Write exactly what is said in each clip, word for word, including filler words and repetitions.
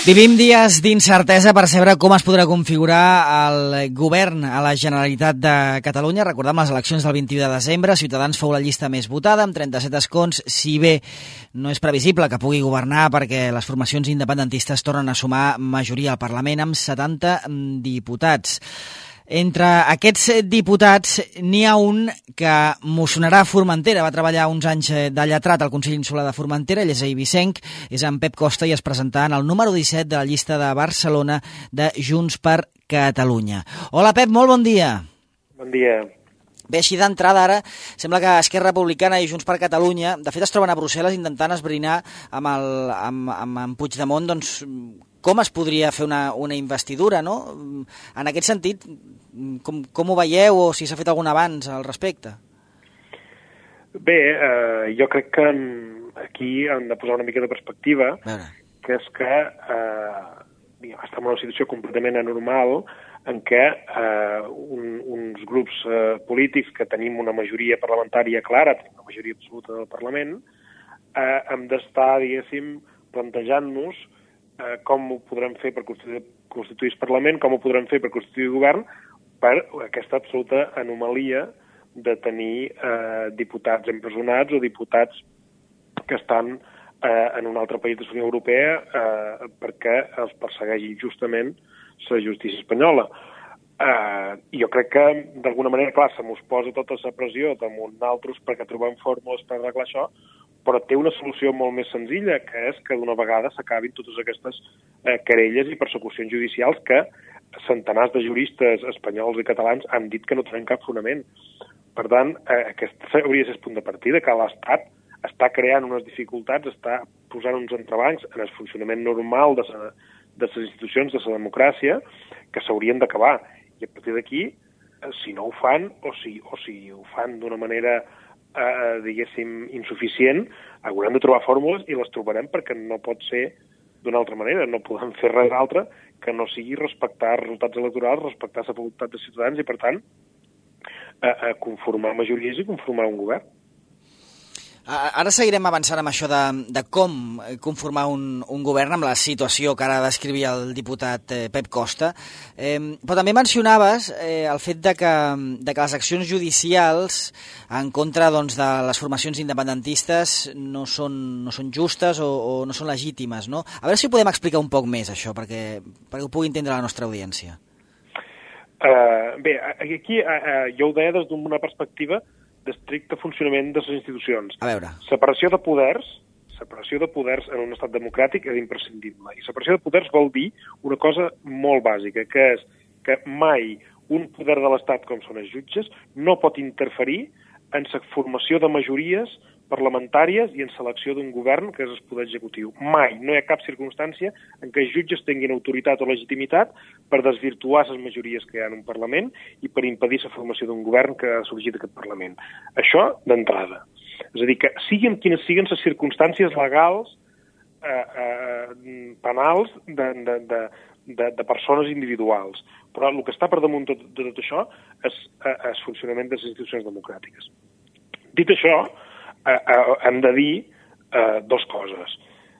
Vivim dies d'incertesa per saber com es podrà configurar el govern a la Generalitat de Catalunya. Recordem les eleccions del vint-i-u de desembre. Ciutadans fou la llista més votada, amb trenta-set escons, si bé no és previsible que pugui governar perquè les formacions independentistes tornen a sumar majoria al Parlament amb setanta diputats. Entre aquests diputats n'hi ha un que mocionarà Formentera. Va treballar uns anys de lletrat al Consell Insular de Formentera, ell és eivissenc, és en Pep Costa i es presentarà en el número disset de la llista de Barcelona de Junts per Catalunya. Hola Pep, molt bon dia. Bon dia. Bé, així d'entrada ara, sembla que Esquerra Republicana i Junts per Catalunya, de fet es troben a Brussel·les intentant esbrinar amb, el, amb, amb, amb Puigdemont, doncs, com es podria fer una, una investidura, no? En aquest sentit, com, com ho veieu o si s'ha fet algun avanç al respecte? Bé, eh, jo crec que aquí hem de posar una mica de perspectiva, que és que eh, estem en una situació completament anormal en què eh, un, uns grups eh, polítics que tenim una majoria parlamentària clara, tenim una majoria absoluta del Parlament, eh, hem d'estar, diguéssim, plantejant-nos eh, com ho podrem fer per constituir, constituir el Parlament, com ho podrem fer per constituir govern, per aquesta absoluta anomalia de tenir eh, diputats empresonats o diputats que estan eh, en un altre país de la Unió Europea eh, perquè els persegueix injustament la justícia espanyola. Eh, jo crec que, d'alguna manera, clar, se mos posa tota la pressió damunt d'altres perquè trobem fórmules per arreglar això, però té una solució molt més senzilla, que és que d'una vegada s'acabin totes aquestes eh, querelles i persecucions judicials que centenars de juristes espanyols i catalans han dit que no tenen cap fonament. Per tant, eh, aquest hauria de ser el punt de partida, que l'Estat està creant unes dificultats, està posant uns entrebancs en el funcionament normal de, sa, de les institucions, de la democràcia, que s'haurien d'acabar. I a partir d'aquí, eh, si no ho fan, o si, o si ho fan d'una manera, eh, diguéssim, insuficient, haurem de trobar fórmules i les trobarem perquè no pot ser d'una altra manera. No podem fer res altre que no sigui respectar els resultats electorals, respectar la voluntat de ciutadans i, per tant, a, a conformar majories i conformar un govern. Ara seguirem avançant amb això de, de com conformar un, un govern amb la situació que ara descrivia el diputat eh, Pep Costa, eh, però també mencionaves eh, el fet de que, de que les accions judicials en contra doncs, de les formacions independentistes no són, no són justes o, o no són legítimes, no? A veure si podem explicar un poc més això, perquè, perquè ho pugui entendre la nostra audiència. Uh, bé, aquí uh, uh, jo ho deia des d'una perspectiva d'estricte funcionament de les institucions. A veure. Separació de poders, separació de poders en un estat democràtic és imprescindible. I separació de poders vol dir una cosa molt bàsica, que és que mai un poder de l'Estat, com són els jutges, no pot interferir en la formació de majories parlamentàries i en selecció d'un govern que és el poder executiu. Mai, no hi ha cap circumstància en què els jutges tinguin autoritat o legitimitat per desvirtuar les majories que hi ha en un Parlament i per impedir la formació d'un govern que ha sorgit d'aquest Parlament. Això d'entrada. És a dir, que siguin quines siguin les circumstàncies legals, eh, eh, penals de, de, de, de, de persones individuals. Però el que està per damunt de, de tot això és el funcionament de les institucions democràtiques. Dit això, Eh, eh, hem de dir eh, dues coses.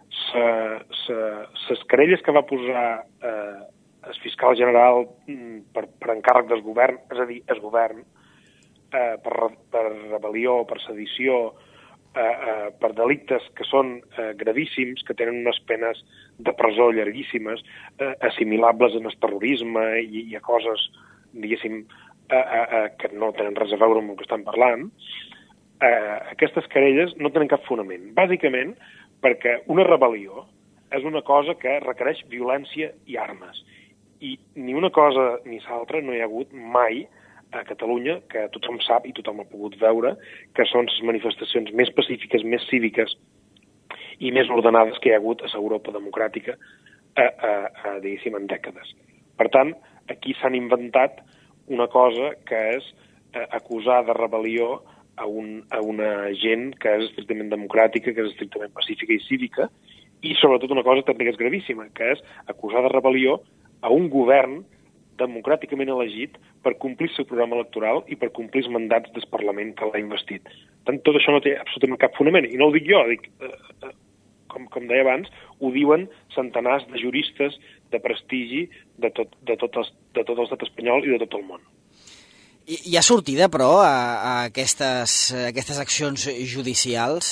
Les querelles que va posar eh, el fiscal general per, per encàrrec del govern, és a dir, el govern, eh, per, per rebel·lió, per sedició, eh, eh, per delictes que són eh, gravíssims, que tenen unes penes de presó llarguíssimes, eh, assimilables en el terrorisme i, i a coses, diguéssim, eh, eh, que no tenen res a veure amb el que estan parlant, Eh, aquestes querelles no tenen cap fonament. Bàsicament perquè una rebel·lió és una cosa que requereix violència i armes. I ni una cosa ni l'altra no hi ha hagut mai a Catalunya, que tothom sap i tothom ha pogut veure, que són les manifestacions més pacífiques, més cíviques i més ordenades que hi ha hagut a l'Europa democràtica, eh, eh, eh, diguéssim, en dècades. Per tant, aquí s'han inventat una cosa que és eh, acusar de rebel·lió A, un, a una gent que és estrictament democràtica, que és estrictament pacífica i cívica, i sobretot una cosa també que és gravíssima, que és acusar de rebel·lió a un govern democràticament elegit per complir el seu programa electoral i per complir els mandats del Parlament que l'ha investit. Tant, tot això no té absolutament cap fonament, i no ho dic jo, dic, eh, com, com deia abans, ho diuen centenars de juristes de prestigi de tot, de tot, els, de tot l'estat espanyol i de tot el món. I, hi ha sortida, però, a, a, aquestes, a aquestes accions judicials?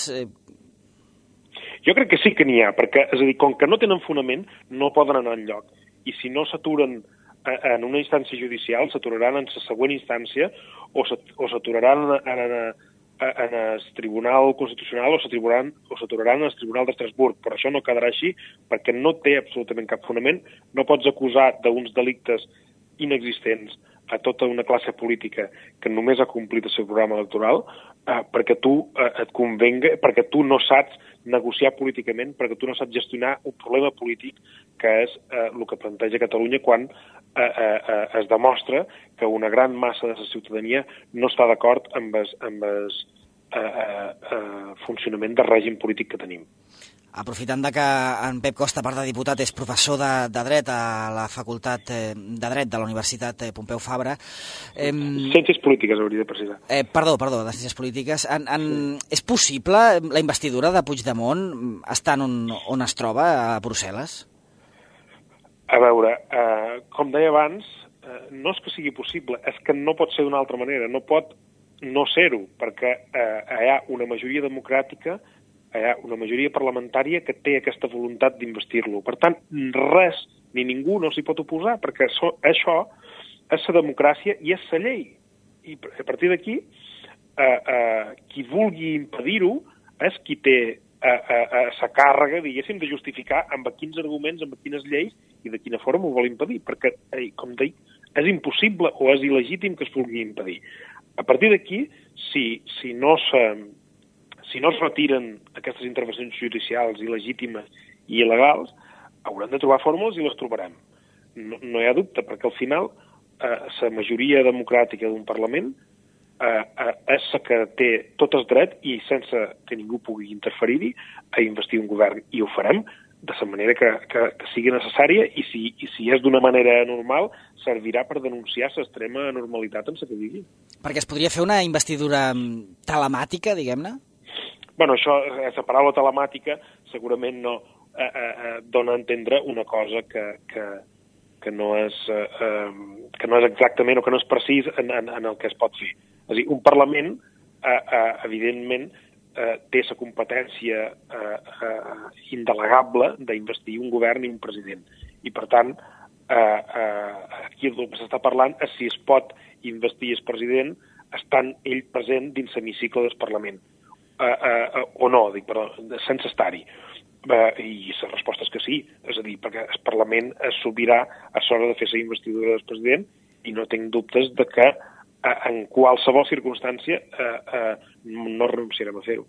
Jo crec que sí que n'hi ha, perquè, és a dir, com que no tenen fonament, no poden anar enlloc. I si no s'aturen en una instància judicial, s'aturaran en la següent instància o s'aturaran en, en, en el Tribunal Constitucional o s'aturaran o s'aturaran en el Tribunal d'Estrasburg. Però això no quedarà així perquè no té absolutament cap fonament. No pots acusar d'uns delictes inexistents a tota una classe política que només ha complit el seu programa electoral eh, perquè tu eh, et convenga, perquè tu no saps negociar políticament, perquè tu no saps gestionar un problema polític que és eh, el que planteja Catalunya quan eh, eh, es demostra que una gran massa de la ciutadania no està d'acord amb el, amb el eh, eh, eh, funcionament del règim polític que tenim. Aprofitant de que en Pep Costa, a part de diputat, és professor de, de dret a la Facultat de Dret de la Universitat Pompeu Fabra. Eh, Ciències polítiques, hauria de precisar. Eh, perdó, perdó, de ciències polítiques. En, en, sí. És possible la investidura de Puigdemont estant on, on es troba, a Brussel·les? A veure, eh, com deia abans, eh, no és que sigui possible, és que no pot ser d'una altra manera, no pot no ser-ho, perquè eh, hi ha una majoria democràtica, hi ha una majoria parlamentària que té aquesta voluntat d'investir-lo. Per tant, res ni ningú no s'hi pot oposar, perquè això, això és la democràcia i és la llei. I a partir d'aquí, eh, eh, qui vulgui impedir-ho és qui té eh, eh, la càrrega, diguéssim, de justificar amb quins arguments, amb quines lleis i de quina forma ho vol impedir, perquè, eh, com dic, és impossible o és il·legítim que es vulgui impedir. A partir d'aquí, si, si no se... Si no es retiren aquestes intervencions judicials il·legítimes i il·legals, haurem de trobar fórmules i les trobarem. No, no hi ha dubte, perquè al final eh, la majoria democràtica d'un Parlament eh, eh, és la que té tot el dret i sense que ningú pugui interferir-hi a investir un govern. I ho farem de la manera que, que, que sigui necessària i si, i si és d'una manera normal servirà per denunciar l'extrema normalitat en la que digui. Perquè es podria fer una investidura telemàtica, diguem-ne? Bueno, això, la paraula telemàtica segurament no eh, eh, dona a entendre una cosa que, que, que, no és, eh, eh, que no és exactament o que no és precís en, en, en el que es pot fer. És a dir, un Parlament, eh, eh, evidentment, eh, té la competència eh, eh, indelegable d'investir un govern i un president. I, per tant, eh, eh, aquí el que s'està parlant és si es pot investir el president estant ell present dins l'hemicicle del Parlament. Uh, uh, uh, o no, dic, perdó, sense estar-hi. Uh, I la resposta és que sí, és a dir, perquè el Parlament es sobirà a l'hora de fer la investidura del president i no tinc dubtes de que uh, en qualsevol circumstància uh, uh, no renunciarem a fer-ho.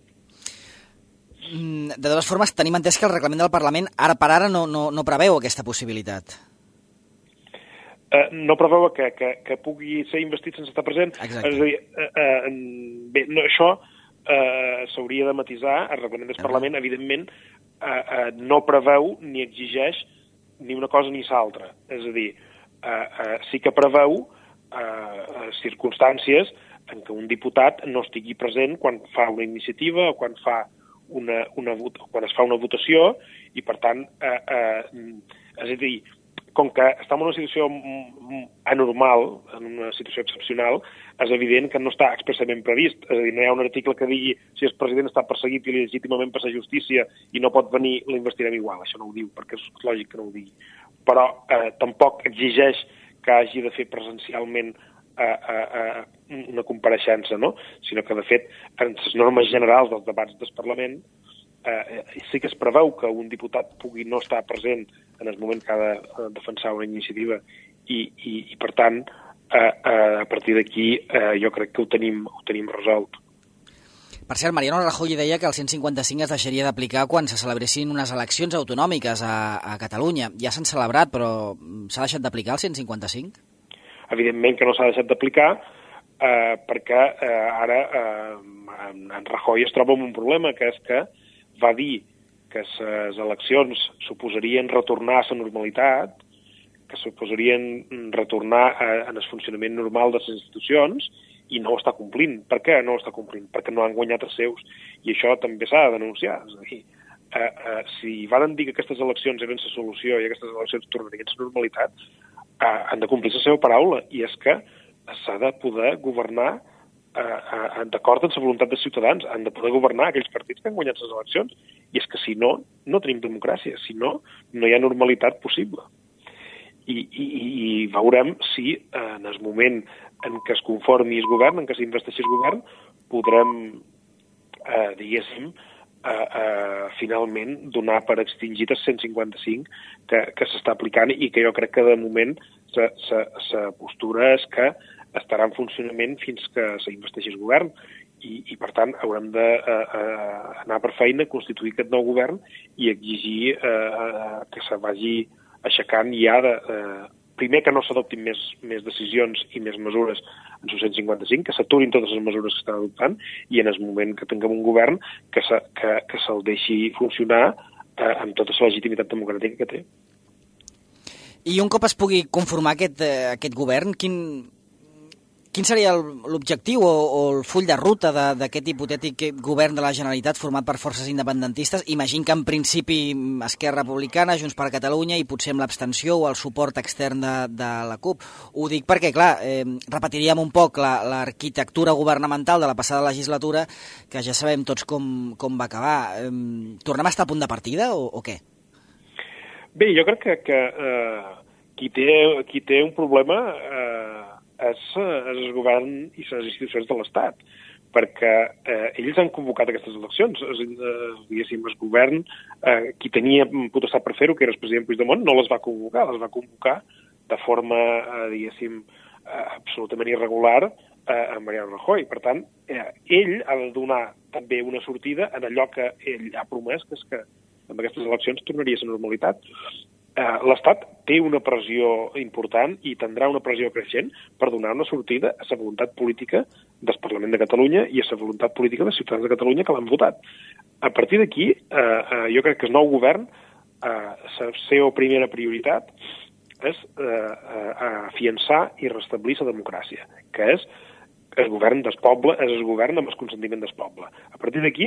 De totes formes, tenim entès que el reglament del Parlament ara per ara no, no, no preveu aquesta possibilitat. Uh, no preveu que, que, que pugui ser investit sense estar present. Exacte. És a dir, uh, uh, bé, no, això Uh, s'hauria de matisar. El reglament del Parlament, evidentment, uh, uh, no preveu ni exigeix ni una cosa ni l'altra. És a dir, uh, uh, sí que preveu uh, circumstàncies en què un diputat no estigui present quan fa una iniciativa o quan, fa una, una, quan es fa una votació i, per tant, uh, uh, és a dir, com que estem en una situació anormal, en una situació excepcional, és evident que no està expressament previst. És a dir, no hi ha un article que digui si el president està perseguit il·legítimament per la justícia i no pot venir, l'investirem igual. Això no ho diu, perquè és lògic que no ho digui. Però eh, tampoc exigeix que hagi de fer presencialment eh, eh, una compareixença, no? Sinó que, de fet, en les normes generals dels debats del Parlament Eh, sí que es preveu que un diputat pugui no estar present en el moment que ha de defensar una iniciativa i, i, i per tant, eh, eh, a partir d'aquí eh, jo crec que ho tenim, ho tenim resolt. Per cert, Mariano Rajoy deia que el cent cinquanta-cinc es deixaria d'aplicar quan se celebressin unes eleccions autonòmiques a, a Catalunya. Ja s'han celebrat, però s'ha deixat d'aplicar el cent cinquanta-cinc? Evidentment que no s'ha deixat d'aplicar, eh, perquè eh, ara eh, en Rajoy es troba amb un problema, que és que va dir que les eleccions suposarien retornar a la normalitat, que suposarien retornar a, a el funcionament normal de les institucions, i no ho està complint. Per què no ho està complint? Perquè no han guanyat els seus. I això també s'ha de denunciar. És a dir, eh, eh, si van dir que aquestes eleccions eren la solució i aquestes eleccions tornarien a la normalitat, eh, han de complir la seva paraula, i és que s'ha de poder governar eh, eh, d'acord amb la voluntat dels ciutadans, han de poder governar aquells partits que han guanyat les eleccions, i és que si no, no tenim democràcia, si no, no hi ha normalitat possible. I, i, i veurem si eh, en el moment en què es conformi el govern, en què s'investeixi el govern, podrem, eh, diguéssim, eh, eh, finalment donar per extingit el cent cinquanta-cinc que, que s'està aplicant, i que jo crec que de moment la postura és que estarà en funcionament fins que s'investeixi el govern, i, i per tant haurem d'anar per feina, constituir aquest nou govern i exigir eh, que se vagi aixecant ja de, eh, primer que no s'adoptin més, més decisions i més mesures en el cent cinquanta-cinc, que s'aturin totes les mesures que estan adoptant, i en el moment que tinguem un govern que, se, que, que se'l deixi funcionar eh, amb tota la legitimitat democràtica que té. I un cop es pugui conformar aquest, eh, aquest govern, quin... Quin seria l'objectiu o, o el full de ruta d'aquest hipotètic govern de la Generalitat format per forces independentistes? Imagino que en principi Esquerra Republicana, Junts per Catalunya i potser amb l'abstenció o el suport extern de, de la CUP. Ho dic perquè, clar, eh, repetiríem un poc l'arquitectura governamental de la passada legislatura, que ja sabem tots com, com va acabar. Eh, tornem a estar a punt de partida o, o què? Bé, jo crec que, que eh, qui, té, qui té un problema... Eh, és, és el govern i les institucions de l'Estat, perquè eh, ells han convocat aquestes eleccions. És, eh, diguéssim, el govern, eh, qui tenia potestat per fer-ho, que era el president Puigdemont, no les va convocar, les va convocar de forma, eh, diguéssim, eh, absolutament irregular eh, a Mariano Rajoy. Per tant, eh, ell ha de donar també una sortida en allò que ell ha promès, que és que amb aquestes eleccions tornaria a la normalitat. Uh, l'Estat té una pressió important i tindrà una pressió creixent per donar una sortida a la voluntat política del Parlament de Catalunya i a la voluntat política dels ciutadans de Catalunya que l'han votat. A partir d'aquí, uh, uh, jo crec que el nou govern, uh, la seva primera prioritat és uh, uh, afiançar i restablir la democràcia, que és el govern del poble, és el govern amb el consentiment del poble. A partir d'aquí,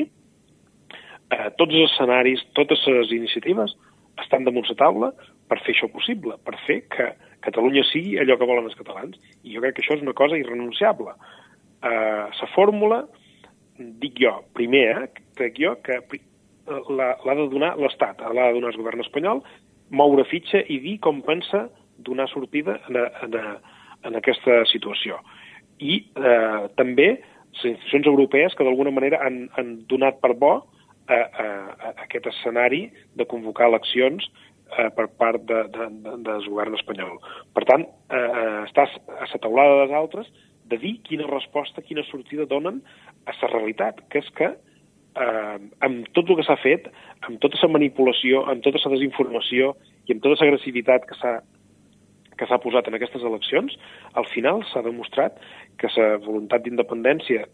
uh, tots els escenaris, totes les iniciatives estan damunt la taula per fer això possible, per fer que Catalunya sigui allò que volen els catalans. I jo crec que això és una cosa irrenunciable. Uh, la fórmula, dic jo, primer, eh, crec jo, que l'ha de donar l'Estat, l'ha de donar el govern espanyol, moure fitxa i dir com pensa donar sortida en, en, en aquesta situació. I eh, també les institucions europees que d'alguna manera han, han donat per bo A, a, a aquest escenari de convocar eleccions eh, per part de, de, de, del govern espanyol. Per tant, eh, estàs a la taulada dels altres de dir quina resposta, quina sortida donen a la realitat, que és que eh, amb tot el que s'ha fet, amb tota la manipulació, amb tota la desinformació i amb tota l'agressivitat que s'ha que s'ha posat en aquestes eleccions, al final s'ha demostrat que la voluntat d'independència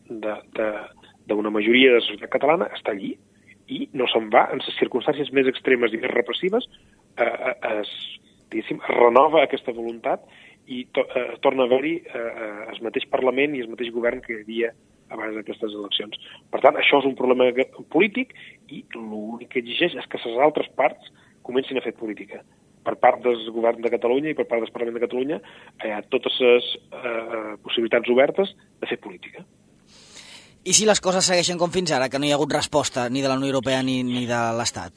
d'una majoria de la societat catalana està allí, i no se'n va, en les circumstàncies més extremes i més repressives, eh, es, diguéssim, es renova aquesta voluntat i to, eh, torna a haver-hi eh, el mateix Parlament i el mateix govern que hi havia abans d'aquestes eleccions. Per tant, això és un problema polític i l'únic que exigeix és que les altres parts comencin a fer política. Per part del govern de Catalunya i per part del Parlament de Catalunya hi ha totes les eh, possibilitats obertes de fer política. I si les coses segueixen com fins ara, que no hi ha hagut resposta ni de la Unió Europea ni, ni de l'Estat?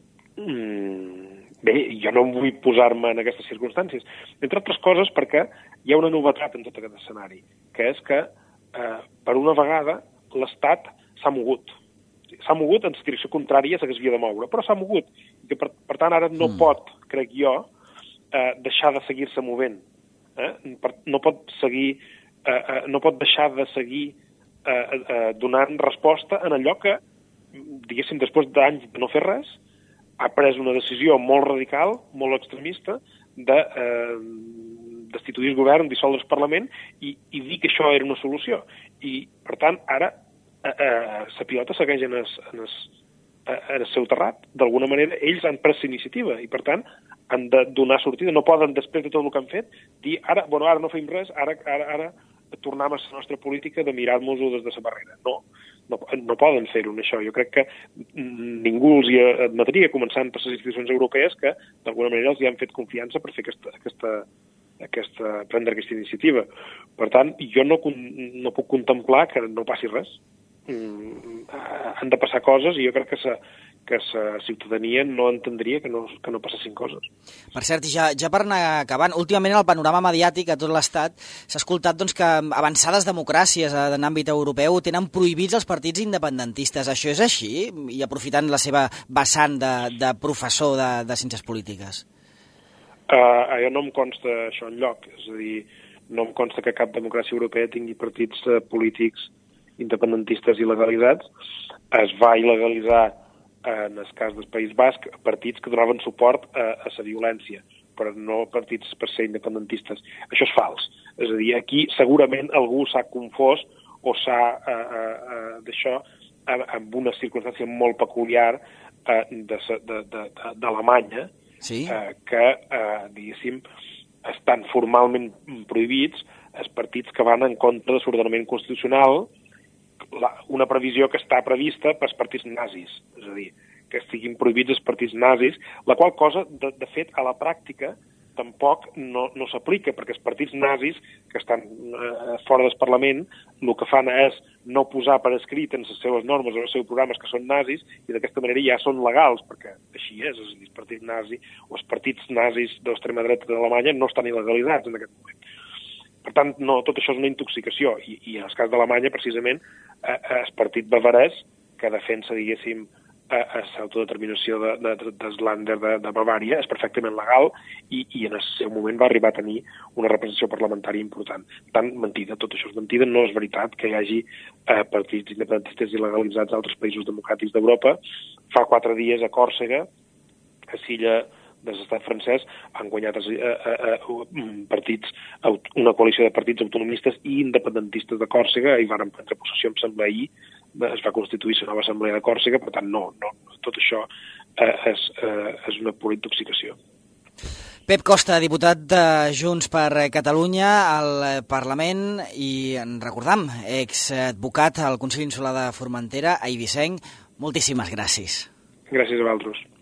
Mm, bé, jo no vull posar-me en aquestes circumstàncies. Entre altres coses perquè hi ha una novetat en tot aquest escenari, que és que, eh, per una vegada, l'Estat s'ha mogut. S'ha mogut en direcció contrària a la que s'havia de moure, però s'ha mogut. I que per, per tant, ara no mm. pot, crec jo, eh, deixar de seguir-se movent. Eh? Per, no pot seguir, eh, eh, no pot deixar de seguir Eh, eh, donant resposta en allò que, diguéssim, després d'anys de no fer res, ha pres una decisió molt radical, molt extremista, de eh, destituir el govern, dissoldre el Parlament i, i dir que això era una solució. I, per tant, ara eh, eh, la pilota segueix en el, en, el, en el seu terrat. D'alguna manera, ells han pres iniciativa i, per tant, han de donar sortida. No poden, després de tot el que han fet, dir ara, bueno, ara no fem res, ara... ara, ara tornar a la nostra política de mirar-nos-ho des de la barrera. No. no, no poden fer-ho en això. Jo crec que ningú els hi admetria, començant per les institucions europees, que d'alguna manera els hi han fet confiança per fer aquesta, aquesta, aquesta, prendre aquesta iniciativa. Per tant, jo no, no puc contemplar que no passi res. Mm, han de passar coses i jo crec que s'ha que la ciutadania no entendria que no, que no passessin coses. Per cert, i ja, ja per anar acabant, últimament el panorama mediàtic a tot l'Estat s'ha escoltat doncs, que avançades democràcies en àmbit europeu tenen prohibits els partits independentistes. Això és així? I aprofitant la seva vessant de, de professor de, de ciències polítiques. Uh, jo no em consta això enlloc. És a dir, no em consta que cap democràcia europea tingui partits uh, polítics independentistes il·legalitzats. Es va il·legalitzar en el cas del País Basc, partits que donaven suport a, a la violència, però no partits per ser independentistes. Això és fals. És a dir, aquí segurament algú s'ha confós o s'ha eh, eh, d'això amb una circumstància molt peculiar eh, d'Alemanya, sí? eh, que, eh, diguéssim, estan formalment prohibits els partits que van en contra de l'ordenament constitucional, La, una previsió que està prevista pels partits nazis, és a dir, que estiguin prohibits els partits nazis, la qual cosa, de, de fet, a la pràctica, tampoc no, no s'aplica, perquè els partits nazis, que estan eh, fora del Parlament, el que fan és no posar per escrit en les seves normes o els seus programes que són nazis, i d'aquesta manera ja són legals, perquè així és, és a dir, els partits nazis o els partits nazis de l'extrema dreta d'Alemanya no estan il·legalitzats en aquest moment. Per tant, no, tot això és una intoxicació, i, i en el cas d'Alemanya, precisament, eh, el partit bavarès, que defensa, diguéssim, eh, l'autodeterminació de, de, de Länder de, de Bavària, és perfectament legal, i, i en el seu moment va arribar a tenir una representació parlamentària important. Tant mentida, tot això és mentida, no és veritat que hi hagi eh, partits independentistes il·legalitzats a altres països democràtics d'Europa. Fa quatre dies a Còrsega, a l'illa de l'estat francès, han guanyat eh, eh, partits, una coalició de partits autonomistes i independentistes de Còrsega, i van prendre possessió, em sembla, ahir, es va constituir la nova assemblea de Còrsega, per tant, no, no tot això eh, és, eh, és una pura intoxicació. Pep Costa, diputat de Junts per Catalunya al Parlament, i en recordam, exadvocat al Consell Insular de Formentera, a Eivissenc. Moltíssimes gràcies. Gràcies a vosaltres.